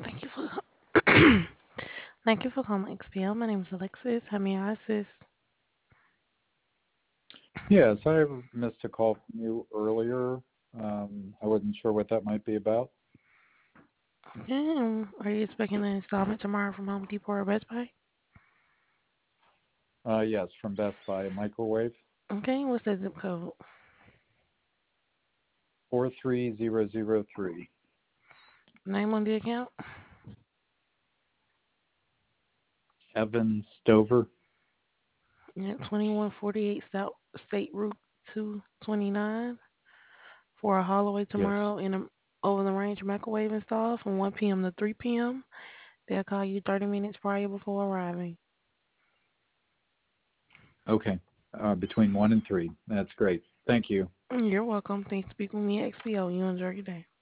Thank you for thank you for calling XPL. My name is Alexis. How may I assist? Yes, I missed a call from you earlier. I wasn't sure what that might be about. Okay. Are you expecting an installment tomorrow from Home Depot or Best Buy? Yes, from Best Buy, a microwave, Okay. What's the zip code? 43003. Name on the account? Evan Stover. Yeah, 2148 South State Route 229 for a Holloway Yes. tomorrow in a over the range microwave install from 1 p.m. to 3 p.m. They'll call you 30 minutes prior before arriving. Okay. Between 1 and 3. That's great. Thank you. You're welcome. Thanks for speaking with me at XPO. You enjoy your day.